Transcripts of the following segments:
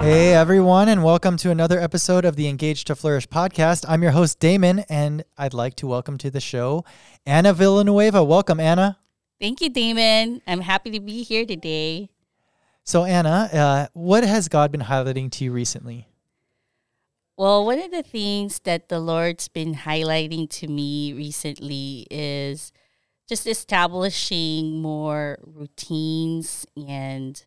Hey everyone, and welcome to another episode of the Engage to Flourish podcast. I'm your host Damon, and I'd like to welcome to the show Anna Villanueva. Welcome, Anna. Thank you, Damon. I'm happy to be here today. So, Anna, what has God been highlighting to you recently? Well, one of the things that the Lord's been highlighting to me recently is just establishing more routines and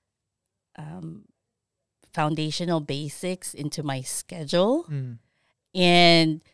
foundational basics into my schedule. And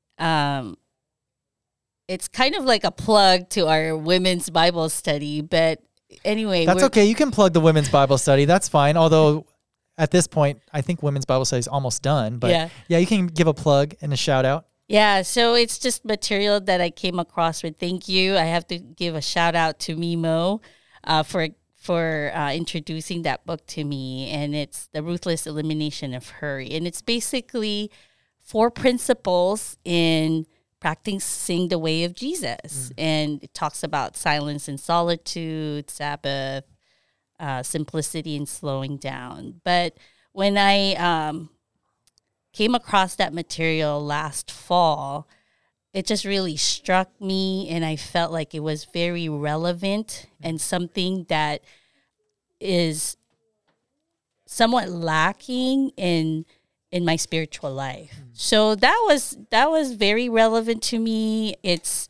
it's kind of like a plug to our women's Bible study. But anyway, That's okay. You can plug the women's Bible study. That's fine. Although at this point, I think women's Bible study is almost done. But yeah, you can give a plug and a shout out. Yeah, so it's just material that I came across with. Thank you. I have to give a shout out to Mimo for introducing that book to me, and it's The Ruthless Elimination of Hurry. And it's basically 4 principles in practicing the way of Jesus. And it talks about silence and solitude, Sabbath, simplicity and slowing down. But when I came across that material last fall, it just really struck me, and I felt like it was very relevant and something that is somewhat lacking in my spiritual life. So that was very relevant to me. It's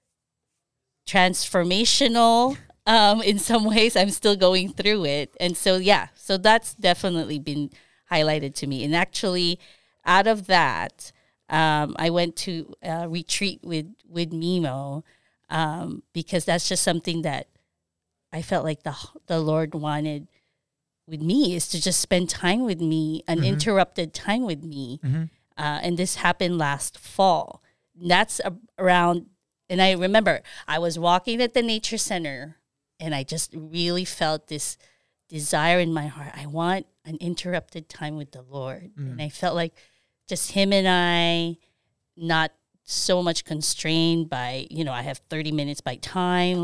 transformational in some ways. I'm still going through it. And so that's definitely been highlighted to me. And actually, out of that, I went to a retreat with Mimo because that's just something that I felt like the Lord wanted with me, is to just spend time with me, uninterrupted time with me. And this happened last fall. That's around, and I remember I was walking at the nature center, and I just really felt this desire in my heart. I want uninterrupted time with the Lord. And I felt like just him and I, not so much constrained by, I have 30 minutes by time,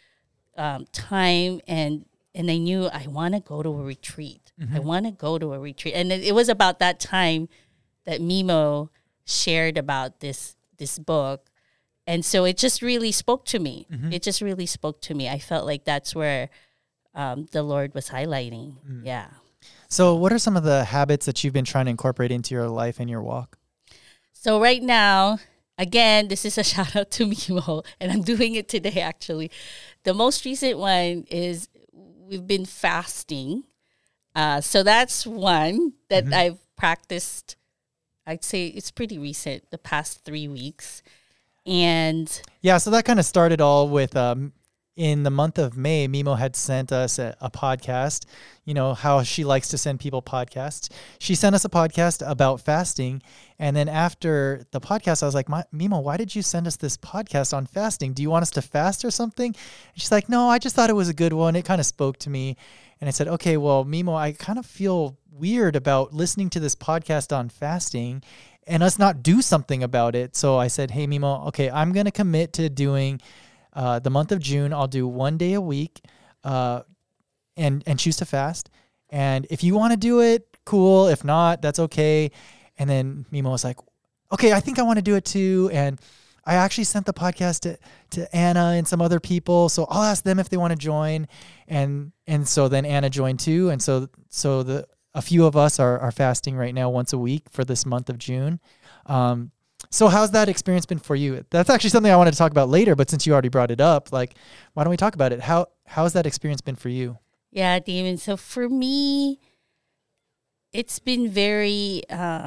time. And I knew I want to go to a retreat. I want to go to a retreat. And it was about that time that Mimo shared about this book. And so it just really spoke to me. It just really spoke to me. I felt like that's where the Lord was highlighting. Yeah. So what are some of the habits that you've been trying to incorporate into your life and your walk? So right now, again, this is a shout out to Mimo, and I'm doing it today actually. The most recent one is we've been fasting. So that's one that I've practiced. I'd say it's pretty recent, the past 3 weeks. And yeah, so that kind of started all with in the month of May, Mimo had sent us a podcast, how she likes to send people podcasts. She sent us a podcast about fasting. And then after the podcast, I was like, Mimo, why did you send us this podcast on fasting? Do you want us to fast or something? And she's like, no, I just thought it was a good one. It kind of spoke to me. And I said, okay, well, Mimo, I kind of feel weird about listening to this podcast on fasting and us not do something about it. So I said, hey, Mimo, okay, I'm going to commit to doing the month of June. I'll do 1 day a week and choose to fast. And if you want to do it, cool. If not, that's okay. And then Mimo was like, okay, I think I want to do it too. And I actually sent the podcast to Anna and some other people. So I'll ask them if they want to join. And so then Anna joined too. And so a few of us are fasting right now once a week for this month of June. So how's that experience been for you? That's actually something I wanted to talk about later, but since you already brought it up, why don't we talk about it? How's that experience been for you? Yeah, Damon. So for me, it's been very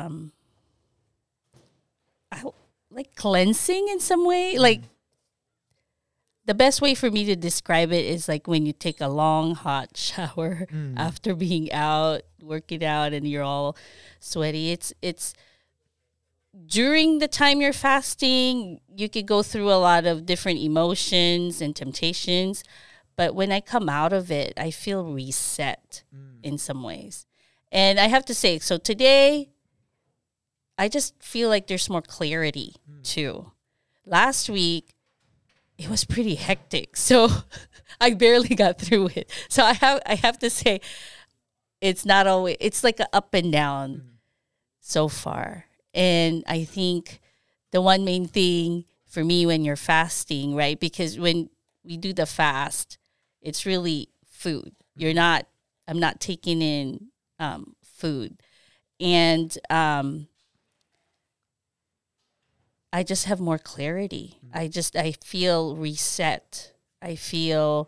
cleansing in some way. Like the best way for me to describe it is like when you take a long hot shower after being out, working out, and you're all sweaty. It's during the time you're fasting, you could go through a lot of different emotions and temptations. But when I come out of it, I feel reset in some ways. And I have to say, so today, I just feel like there's more clarity too. Last week, it was pretty hectic. So I barely got through it. So I have to say, it's not always, it's like a up and down so far. And I think the one main thing for me when you're fasting, right? Because when we do the fast, it's really food. I'm not taking in food. And I just have more clarity. I feel reset. I feel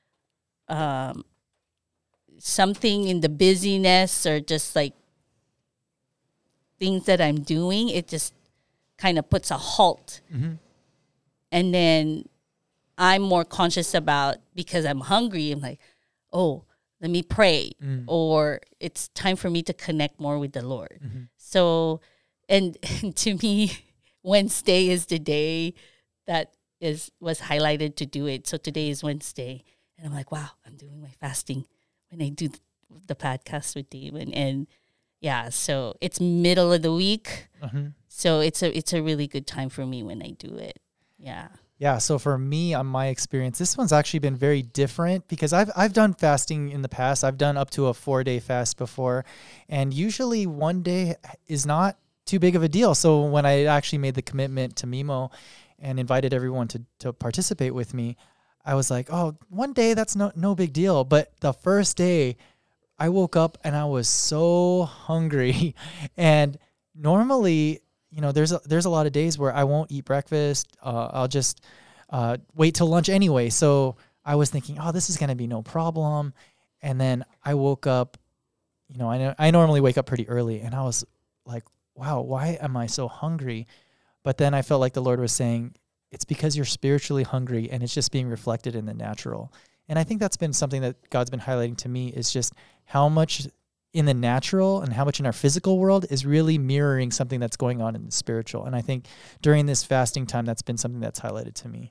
something in the busyness or just like things that I'm doing, it just kind of puts a halt. And then I'm more conscious about, because I'm hungry, I'm like, oh, let me pray. Or it's time for me to connect more with the Lord. So, and to me, Wednesday is the day that was highlighted to do it. So today is Wednesday. And I'm like, wow, I'm doing my fasting when I do the podcast with Dave. And yeah, so it's middle of the week. So it's a really good time for me when I do it. Yeah. Yeah. So for me, on my experience, this one's actually been very different because I've done fasting in the past. I've done up to a 4-day fast before, and usually one day is not too big of a deal. So when I actually made the commitment to Mimo and invited everyone to participate with me, I was like, oh, one day, that's no big deal. But the first day I woke up and I was so hungry. And normally, there's a lot of days where I won't eat breakfast. I'll just wait till lunch anyway. So I was thinking, oh, this is going to be no problem. And then I woke up, I normally wake up pretty early, and I was like, wow, why am I so hungry? But then I felt like the Lord was saying, it's because you're spiritually hungry, and it's just being reflected in the natural. And I think that's been something that God's been highlighting to me, is just how much in the natural and how much in our physical world is really mirroring something that's going on in the spiritual. And I think during this fasting time, that's been something that's highlighted to me.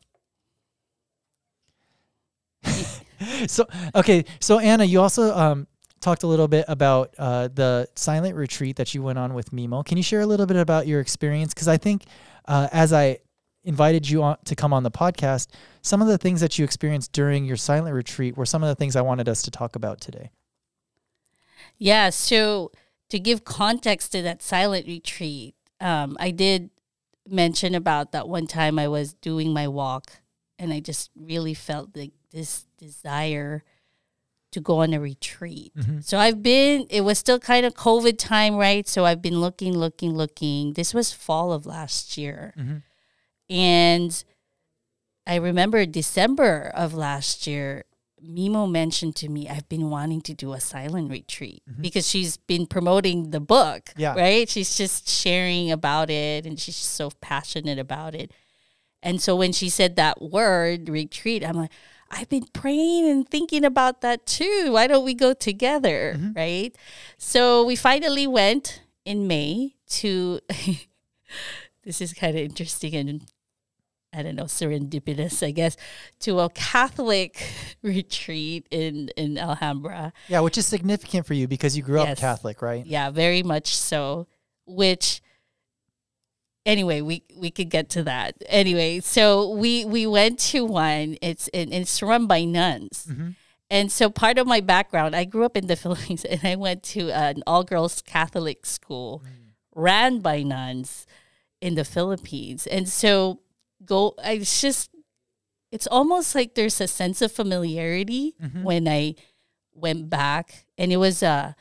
So Anna, you also talked a little bit about the silent retreat that you went on with Mimo. Can you share a little bit about your experience? Because I think as I invited you on to come on the podcast, some of the things that you experienced during your silent retreat were some of the things I wanted us to talk about today. Yeah, so to give context to that silent retreat, I did mention about that one time I was doing my walk, and I just really felt like this desire to go on a retreat. So it was still kind of COVID time, right? So I've been looking. This was fall of last year. And I remember December of last year, Mimo mentioned to me, I've been wanting to do a silent retreat because she's been promoting the book, right? She's just sharing about it, and she's so passionate about it. And so when she said that word, retreat, I'm like, I've been praying and thinking about that too. Why don't we go together, right? So we finally went in May to, this is kind of interesting and I don't know, serendipitous, I guess, to a Catholic retreat in Alhambra. Yeah, which is significant for you because you grew up Catholic, right? Yeah, very much so. Which, anyway, we could get to that. Anyway, so we went to one. It's run by nuns. And so part of my background, I grew up in the Philippines, and I went to an all-girls Catholic school ran by nuns in the Philippines. And so it's almost like there's a sense of familiarity when I went back, and it was like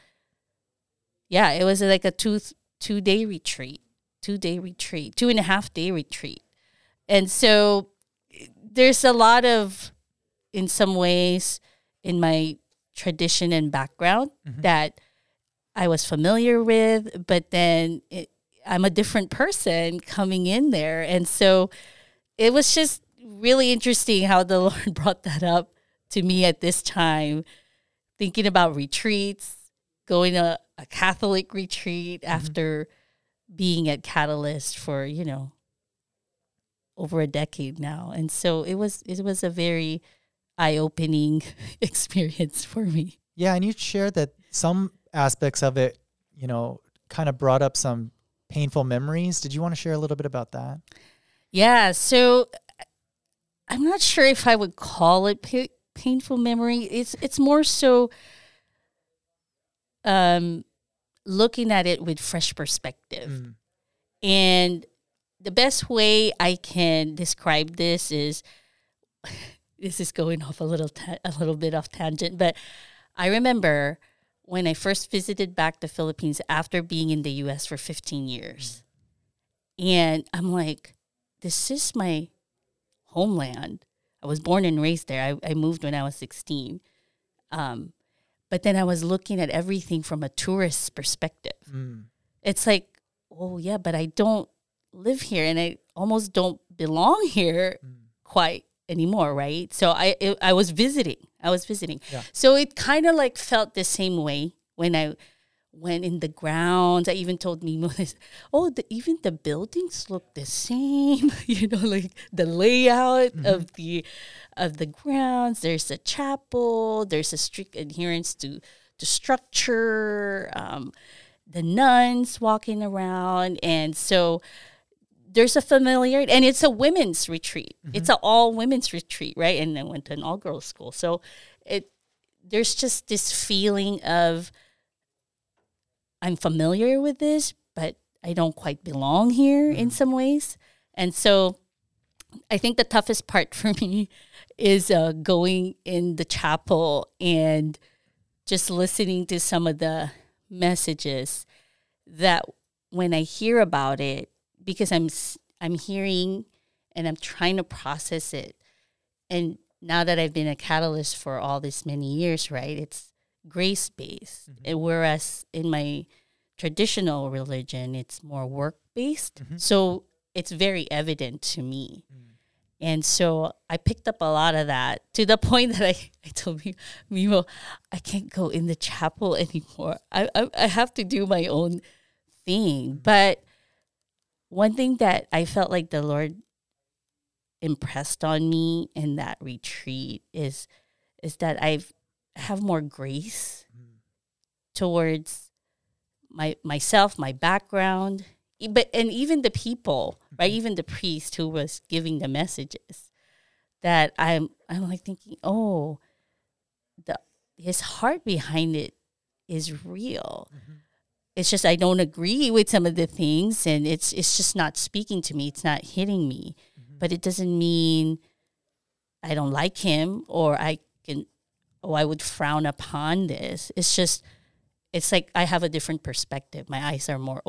a 2-day retreat, 2.5-day retreat. And so there's a lot of, in some ways, in my tradition and background that I was familiar with, but then I'm a different person coming in there. And so it was just really interesting how the Lord brought that up to me at this time, thinking about retreats, going to a Catholic retreat after being at Catalyst for, over a decade now. And so it was a very eye-opening experience for me. Yeah, and you shared that some aspects of it, kind of brought up some painful memories. Did you want to share a little bit about that? Yeah, so I'm not sure if I would call it painful memory. It's more so looking at it with fresh perspective. And the best way I can describe this is, this is going off a little bit off tangent, but I remember when I first visited back the Philippines after being in the U.S. for 15 years. And I'm like, this is my homeland. I was born and raised there. I moved when I was 16. But then I was looking at everything from a tourist's perspective. It's like, oh, yeah, but I don't live here and I almost don't belong here quite anymore, right? So I was visiting. Yeah. So it kind of like felt the same way when I went in the grounds. I even told Mimo this, even the buildings look the same, like the layout of the grounds. There's a chapel, there's a strict adherence to structure, the nuns walking around. And so there's a familiarity, and it's a women's retreat. It's an all women's retreat, right? And I went to an all girls school. So there's just this feeling of, I'm familiar with this, but I don't quite belong here in some ways. And so I think the toughest part for me is going in the chapel and just listening to some of the messages that when I hear about it, because I'm hearing and I'm trying to process it. And now that I've been a catalyst for all this many years, right, it's grace-based. And whereas in my traditional religion, it's more work-based. So it's very evident to me. And so I picked up a lot of that to the point that I told Mimo, I can't go in the chapel anymore. I have to do my own thing. But one thing that I felt like the Lord impressed on me in that retreat is that I have more grace towards myself, my background, and even the people, right? Even the priest who was giving the messages, that I'm like thinking, his heart behind it is real. It's just I don't agree with some of the things, and it's just not speaking to me. It's not hitting me, but it doesn't mean I don't like him or I would frown upon this. It's just, it's like I have a different perspective. My eyes are more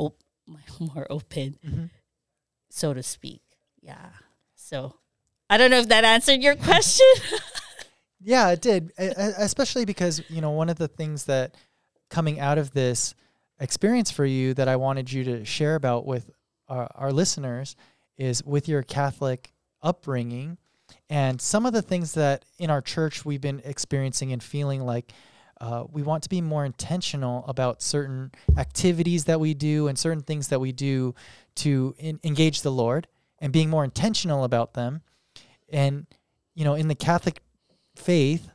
open, so to speak. Yeah. So I don't know if that answered your question. Yeah, it did. Especially because, one of the things that coming out of this experience for you that I wanted you to share about with our listeners is with your Catholic upbringing and some of the things that in our church we've been experiencing and feeling like we want to be more intentional about certain activities that we do and certain things that we do to engage the Lord and being more intentional about them. And, in the Catholic faith,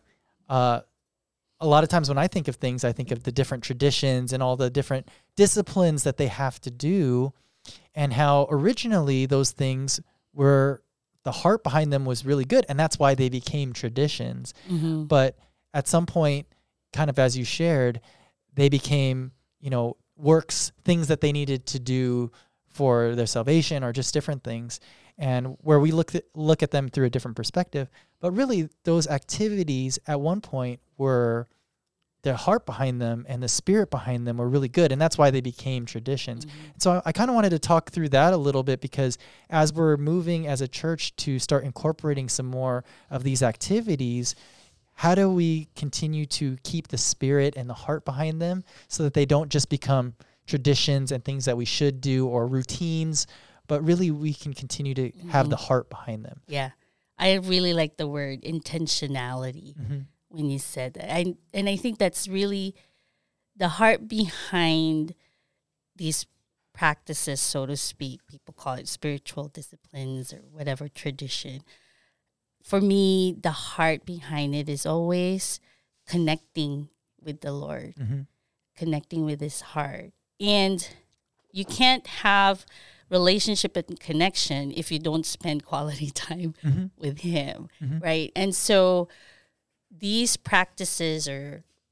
a lot of times when I think of things, I think of the different traditions and all the different disciplines that they have to do and how originally those things were, the heart behind them was really good. And that's why they became traditions. But at some point, kind of as you shared, they became, works, things that they needed to do for their salvation or just different things. And where we look at them through a different perspective. But really, those activities at one point were, the heart behind them and the spirit behind them were really good. And that's why they became traditions. So I kind of wanted to talk through that a little bit, because as we're moving as a church to start incorporating some more of these activities, how do we continue to keep the spirit and the heart behind them so that they don't just become traditions and things that we should do or routines, but really we can continue to have the heart behind them? Yeah. I really like the word intentionality when you said that. And I think that's really the heart behind these practices, so to speak. People call it spiritual disciplines or whatever tradition. For me, the heart behind it is always connecting with the Lord, connecting with his heart. And you can't have relationship and connection if you don't spend quality time with him, right? And so these practices are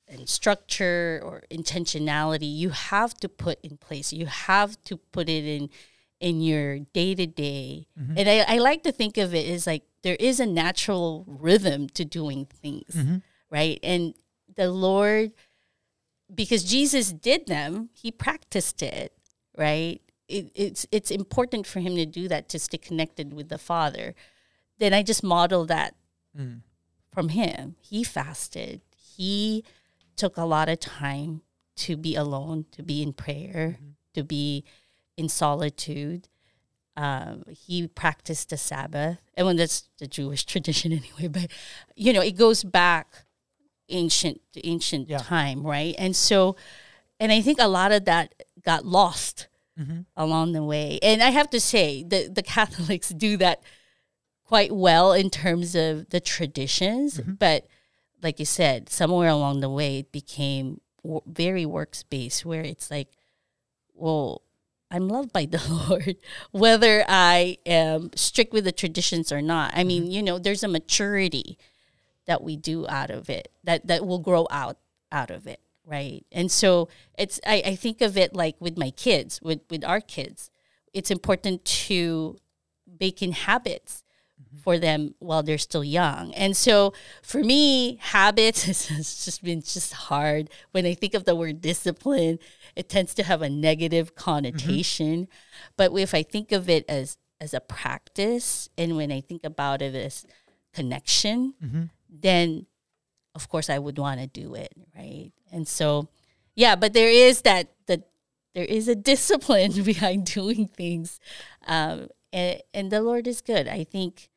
and structure or intentionality you have to put in place. You have to put it in your day to day. And I like to think of it as like there is a natural rhythm to doing things, right? And the Lord, because Jesus did them, he practiced it, right? It's important for him to do that, to stay connected with the Father. Then I just model that from him. He fasted. He took a lot of time to be alone, to be in prayer, to be in solitude. He practiced the Sabbath. And when that's the Jewish tradition anyway, but it goes back ancient time, right? And so, and I think a lot of that got lost along the way. And I have to say the Catholics do that quite well in terms of the traditions, but like you said, somewhere along the way it became very works-based, where it's like, well, I'm loved by the Lord, whether I am strict with the traditions or not. I mean, there's a maturity that we do out of it, that will grow out of it, right? And so I think of it like with my kids, with our kids. It's important to bake in habits for them while they're still young. And so for me, habits has just been hard. When I think of the word discipline, it tends to have a negative connotation. But if I think of it as a practice, and when I think about it as connection, then of course I would want to do it, right? And so, yeah, but there is there is a discipline behind doing things. And the Lord is good. I think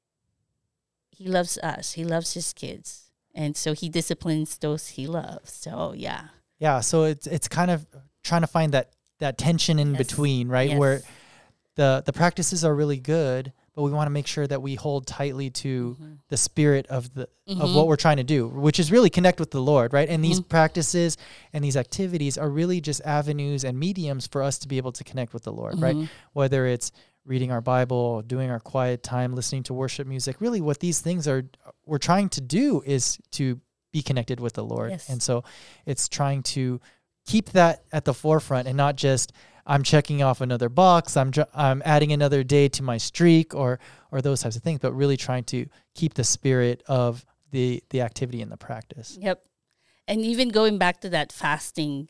he loves us. He loves his kids. And so he disciplines those he loves. So, yeah. Yeah, so it's kind of trying to find that tension in between, right? Where the practices are really good, but we want to make sure that we hold tightly to the spirit of of what we're trying to do, which is really connect with the Lord, right? And these practices and these activities are really just avenues and mediums for us to be able to connect with the Lord, right? Whether it's reading our Bible, doing our quiet time, listening to worship music, really what these things we're trying to do is to be connected with the Lord. Yes. And so it's trying to keep that at the forefront and not just I'm checking off another box, I'm adding another day to my streak or those types of things, but really trying to keep the spirit of the activity and the practice. Yep. And even going back to that fasting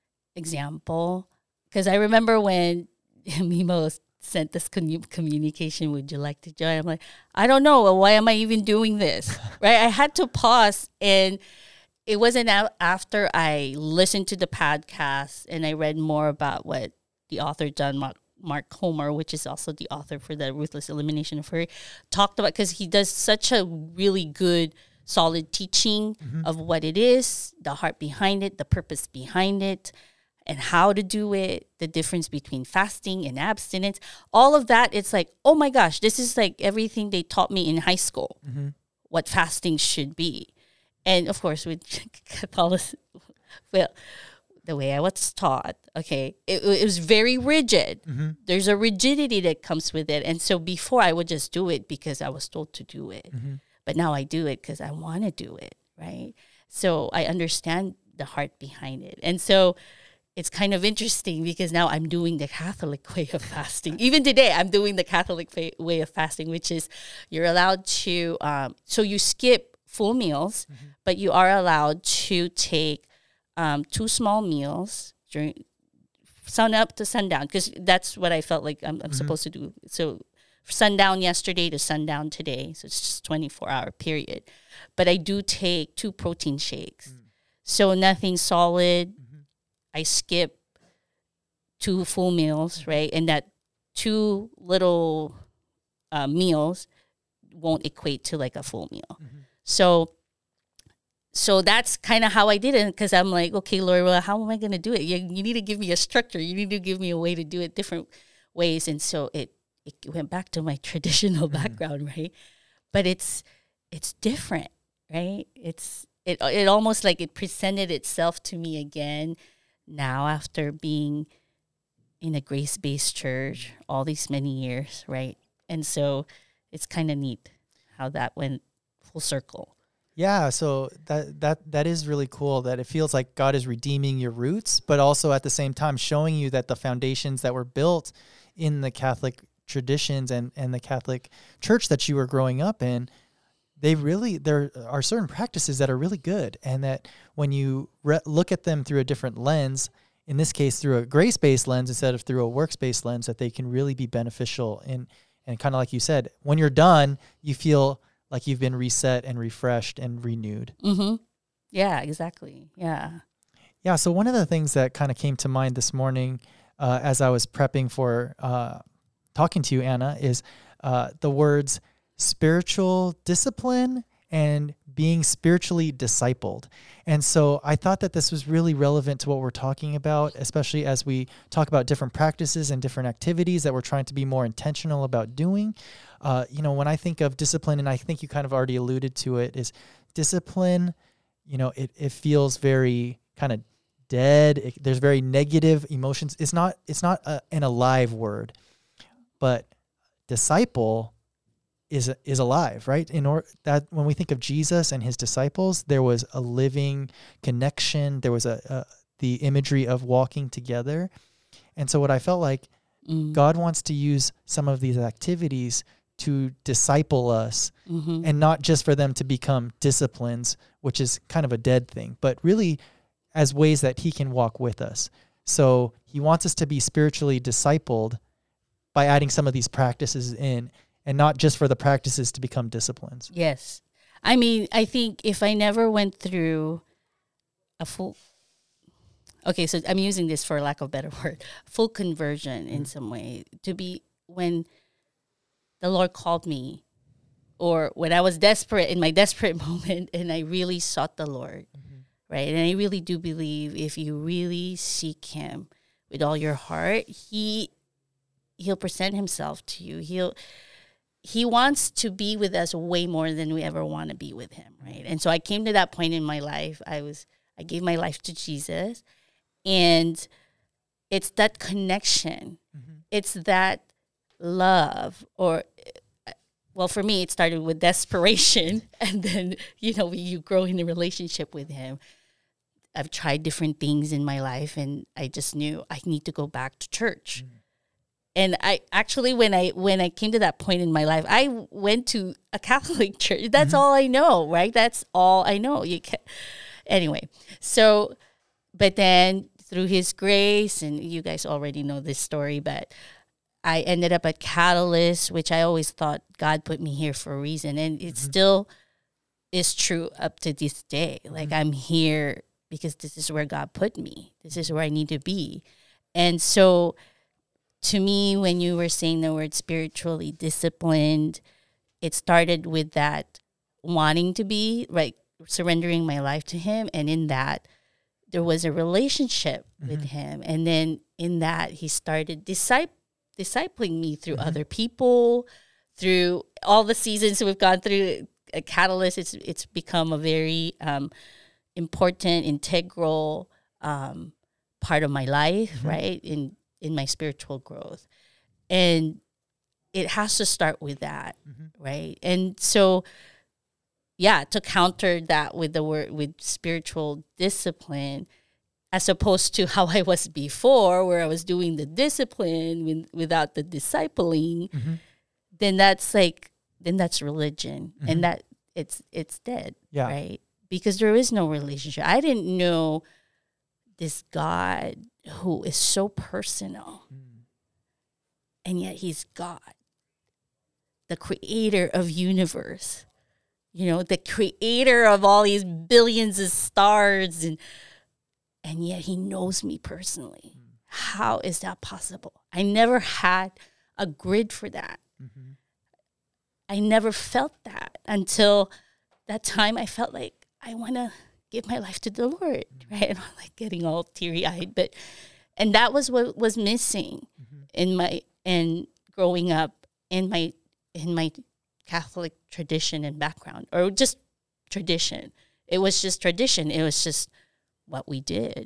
example, because I remember when Mimo sent this communication, would you like to join? I'm like, I don't know. Well, why am I even doing this? Right? I had to pause, and it wasn't after I listened to the podcast and I read more about what the author John Mark Comer, which is also the author for the Ruthless Elimination of Hurry, talked about, because he does such a really good, solid teaching of what it is, the heart behind it, the purpose behind it, and how to do it, the difference between fasting and abstinence, all of that. It's like, oh my gosh, this is like everything they taught me in high school, what fasting should be. And of course, with Catholicism, well, the way I was taught, okay, it was very rigid. There's a rigidity that comes with it. And so before I would just do it because I was told to do it. But now I do it because I want to do it, right? So I understand the heart behind it. And so it's kind of interesting because now I'm doing the Catholic way of fasting. Even today, I'm doing the Catholic way of fasting, which is you're allowed to, so you skip full meals, but you are allowed to take 2 small meals during sun up to sundown, because that's what I felt like I'm supposed to do. So sundown yesterday to sundown today, so it's just 24-hour period. But I do take 2 protein shakes. So nothing solid. I skip 2 full meals, right? And that 2 little meals won't equate to like a full meal. So that's kind of how I did it, because I'm like, okay, Lord, well, how am I going to do it? You need to give me a structure. You need to give me a way to do it different ways. And so it went back to my traditional background, right? But it's different, right? It almost like it presented itself to me again now after being in a grace-based church all these many years, right? And so it's kind of neat how that went full circle. Yeah, so that is really cool that it feels like God is redeeming your roots, but also at the same time showing you that the foundations that were built in the Catholic traditions and the Catholic church that you were growing up in, there are certain practices that are really good, and that when you look at them through a different lens, in this case through a grace-based lens instead of through a works-based lens, that they can really be beneficial. And kind of like you said, when you're done, you feel like you've been reset and refreshed and renewed. Mm-hmm. Yeah, exactly. Yeah. Yeah. So one of the things that kind of came to mind this morning as I was prepping for talking to you, Anna, is the words spiritual discipline and being spiritually discipled. And so I thought that this was really relevant to what we're talking about, especially as we talk about different practices and different activities that we're trying to be more intentional about doing. When I think of discipline, and I think you kind of already alluded to it, is discipline, it feels very kind of dead. There's very negative emotions. It's not an alive word, but disciple is alive, right? That when we think of Jesus and his disciples, there was a living connection. There was the imagery of walking together. And so what I felt like God wants to use some of these activities to disciple us, and not just for them to become disciplines, which is kind of a dead thing, but really as ways that he can walk with us. So he wants us to be spiritually discipled by adding some of these practices in, and not just for the practices to become disciplines. Yes. I mean, I think if I never went through a full, okay, so I'm using this for lack of a better word, full conversion in some way, to be when the Lord called me, or when I was desperate in my desperate moment and I really sought the Lord, right? And I really do believe if you really seek him with all your heart, he'll present himself to you. He wants to be with us way more than we ever want to be with him, right? And so I came to that point in my life. I gave my life to Jesus, and it's that connection. It's that love, or well, for me, it started with desperation, and then, you grow in a relationship with him. I've tried different things in my life, and I just knew I need to go back to church. And I actually, when I came to that point in my life, I went to a Catholic church. That's all I know, right? That's all I know. Anyway, so, but then through his grace, and you guys already know this story, but I ended up at Catalyst, which I always thought God put me here for a reason. And it still is true up to this day. Like, I'm here because this is where God put me. This is where I need to be. And so to me, when you were saying the word spiritually disciplined, it started with that wanting to be, right, surrendering my life to him. And in that, there was a relationship with him. And then in that, he started discipling me through other people, through all the seasons we've gone through. A Catalyst, it's become a very important, integral part of my life, right, in my spiritual growth. And it has to start with that, right? And so, yeah, to counter that with with spiritual discipline, as opposed to how I was before, where I was doing the discipline without the discipling, then that's religion, and that it's dead, right? Because there is no relationship. I didn't know this God who is so personal, and yet he's God, the creator of universe, the creator of all these billions of stars, and yet he knows me personally. How is that possible? I never had a grid for that. I never felt that until that time. I felt like I want to give my life to the Lord, right? And I'm like getting all teary-eyed, and that was what was missing in growing up in my Catholic tradition and background, or just tradition. It was just tradition. It was just what we did,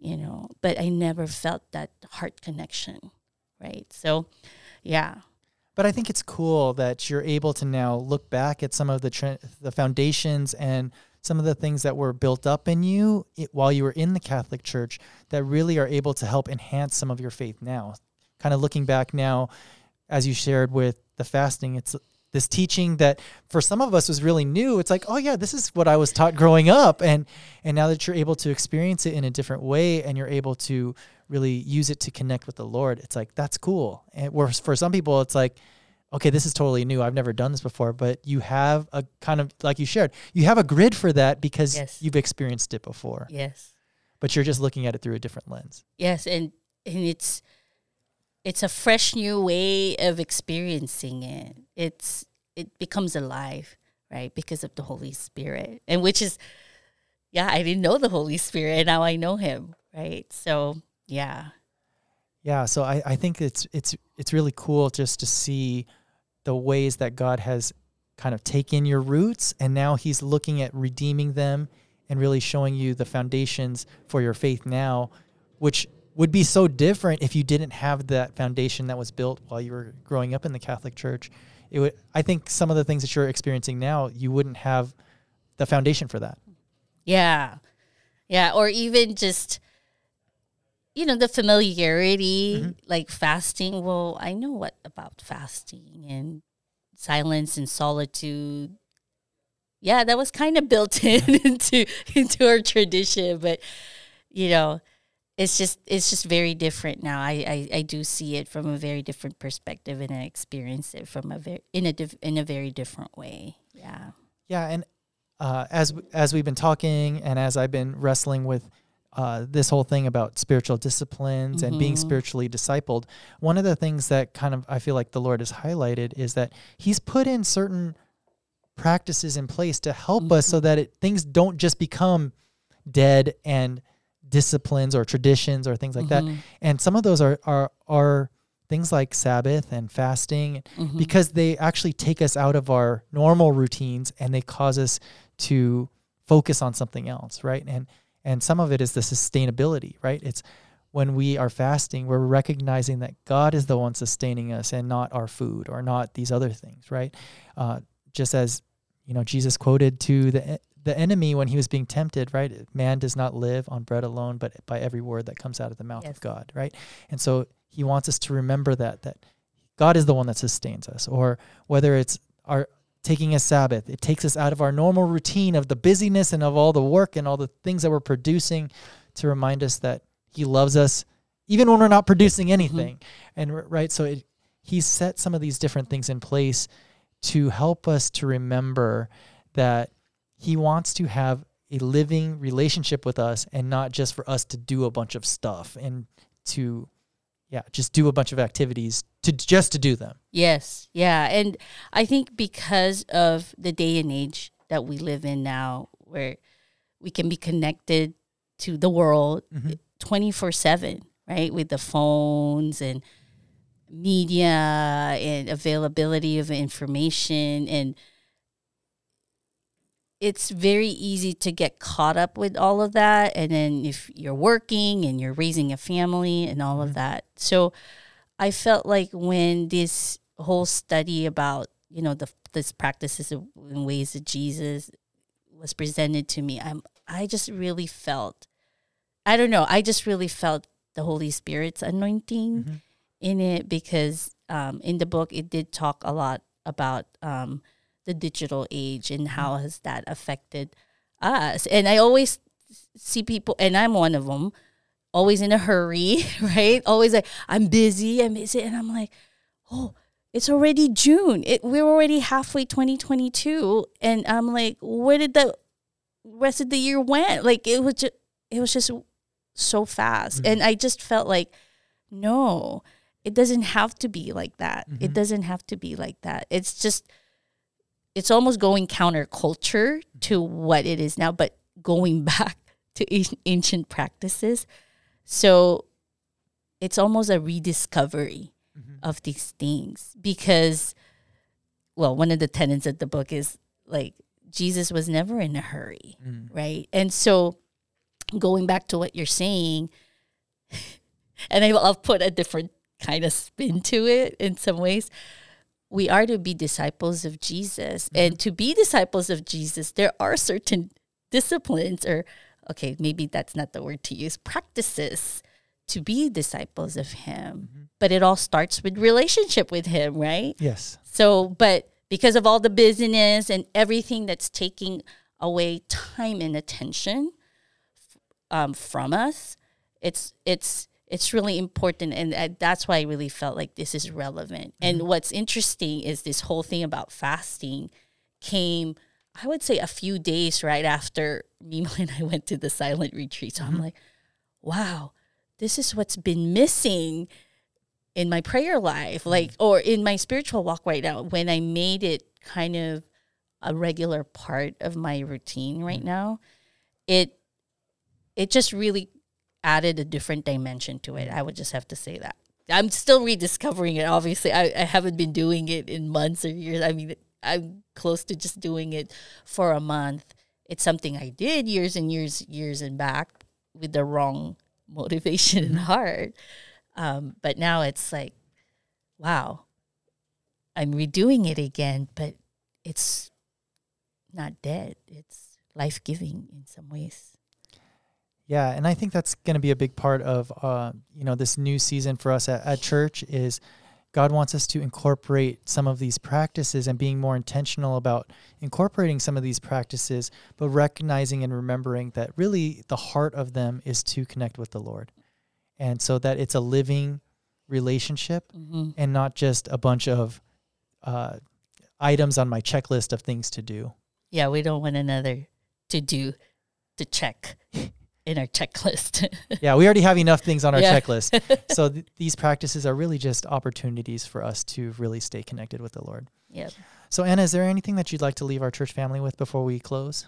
but I never felt that heart connection, right? So, yeah. But I think it's cool that you're able to now look back at some of the foundations and some of the things that were built up in you while you were in the Catholic Church that really are able to help enhance some of your faith now. Kind of looking back now, as you shared with the fasting, it's this teaching that for some of us was really new. It's like, oh yeah, this is what I was taught growing up. And now that you're able to experience it in a different way and you're able to really use it to connect with the Lord, it's like, that's cool. And whereas for some people, it's like, okay, this is totally new. I've never done this before, but you have a kind of, like you shared, you have a grid for that because you've experienced it before. Yes. But you're just looking at it through a different lens. Yes. And it's a fresh new way of experiencing it. It becomes alive, right? Because of the Holy Spirit. And which is, I didn't know the Holy Spirit, and now I know him, right? So, yeah. Yeah, so I think it's really cool just to see the ways that God has kind of taken your roots, and now he's looking at redeeming them and really showing you the foundations for your faith now, which would be so different if you didn't have that foundation that was built while you were growing up in the Catholic Church. I think some of the things that you're experiencing now, you wouldn't have the foundation for that. Yeah. Yeah. Or even just, the familiarity, like fasting. Well, I know what about fasting and silence and solitude. Yeah, that was kind of built into our tradition, but it's just very different now. I do see it from a very different perspective, and I experience it from in a very different way. Yeah. Yeah, and as we've been talking, and as I've been wrestling with this whole thing about spiritual disciplines and being spiritually discipled, one of the things that kind of I feel like the Lord has highlighted is that he's put in certain practices in place to help us so that things don't just become dead and disciplines or traditions or things like that. And some of those are things like Sabbath and fasting, because they actually take us out of our normal routines and they cause us to focus on something else, right? And some of it is the sustainability, right? It's when we are fasting, we're recognizing that God is the one sustaining us and not our food or not these other things, right? Just as, Jesus quoted to the enemy when he was being tempted, right? Man does not live on bread alone, but by every word that comes out of the mouth of God, right? And so he wants us to remember that God is the one that sustains us, or whether it's our taking a Sabbath, it takes us out of our normal routine of the busyness and of all the work and all the things that we're producing to remind us that he loves us even when we're not producing anything. And right, so he's set some of these different things in place to help us to remember that he wants to have a living relationship with us and not just for us to do a bunch of stuff and to just do a bunch of activities to do them. Yes. Yeah. And I think because of the day and age that we live in now, where we can be connected to the world 24/7, right? With the phones and media and availability of information, and it's very easy to get caught up with all of that. And then if you're working and you're raising a family and all of that. So I felt like when this whole study about, this practices and ways of Jesus was presented to me, I just really felt, I just really felt the Holy Spirit's anointing in it, because in the book, it did talk a lot about the digital age and how has that affected us. And I always see people, and I'm one of them, always in a hurry, right? Always like, I'm busy. And I'm like, oh, it's already June. We're already halfway 2022. And I'm like, where did the rest of the year went? Like, it was just so fast. And I just felt like, no, it doesn't have to be like that. It doesn't have to be like that. It's almost going counterculture to what it is now, but going back to ancient practices. So it's almost a rediscovery of these things, because, well, one of the tenets of the book is like Jesus was never in a hurry, right? And so going back to what you're saying, and I'll put a different kind of spin to it in some ways. we are to be disciples of Jesus. And to be disciples of Jesus, there are certain disciplines, or, okay, maybe that's not the word to use, practices to be disciples of him. But it all starts with relationship with him, right? Yes. So, but because of all the busyness and everything that's taking away time and attention from us, it's really important, and that's why I really felt like this is relevant. And what's interesting is this whole thing about fasting came, I would say, a few days right after Mimo and I went to the silent retreat. So I'm like, wow, this is what's been missing in my prayer life, like, or in my spiritual walk right now, when I made it kind of a regular part of my routine right now. It just really added a different dimension to it. I would just have to say that. I'm still rediscovering it. Obviously, I haven't been doing it in months or years. I mean, I'm close to just doing it for a month. It's something I did years and back with the wrong motivation and heart. But now it's like, wow, I'm redoing it again, but it's not dead. It's life-giving in some ways. Yeah, and I think that's going to be a big part of this new season for us at church. Is God wants us to incorporate some of these practices and being more intentional about incorporating some of these practices, but recognizing and remembering that really the heart of them is to connect with the Lord. And so that it's a living relationship and not just a bunch of items on my checklist of things to do. Yeah, we don't want another to check in our checklist. Yeah, we already have enough things on our checklist. So these practices are really just opportunities for us to really stay connected with the Lord. Yep. So Anna, is there anything that you'd like to leave our church family with before we close?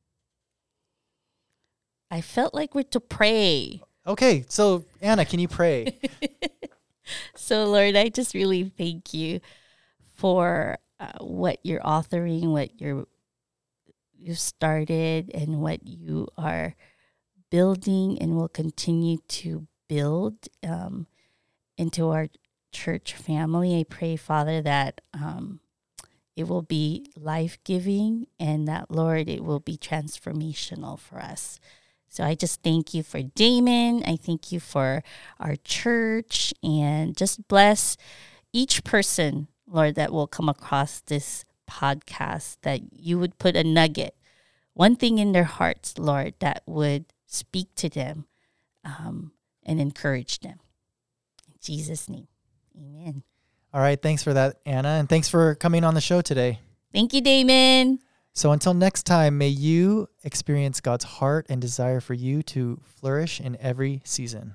I felt like we're to pray. Okay, so Anna, can you pray? So Lord, I just really thank you for what you're authoring, what you've started, and what you are building and will continue to build into our church family. I pray, Father, that it will be life-giving and that, Lord, it will be transformational for us. So I just thank you for Damon. I thank you for our church, and just bless each person, Lord, that will come across this podcast, that you would put a nugget, one thing in their hearts, Lord, that would speak to them and encourage them. In Jesus' name, amen. All right, thanks for that, Anna, and thanks for coming on the show today. Thank you, Damon. So until next time, may you experience God's heart and desire for you to flourish in every season.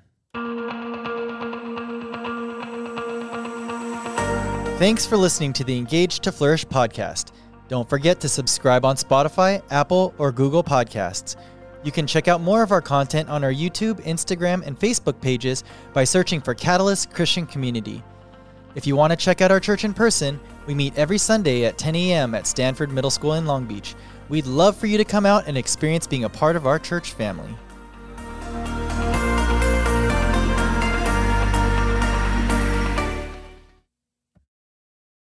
Thanks for listening to the Engage to Flourish podcast. Don't forget to subscribe on Spotify, Apple, or Google Podcasts. You can check out more of our content on our YouTube, Instagram, and Facebook pages by searching for Catalyst Christian Community. If you want to check out our church in person, we meet every Sunday at 10 a.m. at Stanford Middle School in Long Beach. We'd love for you to come out and experience being a part of our church family.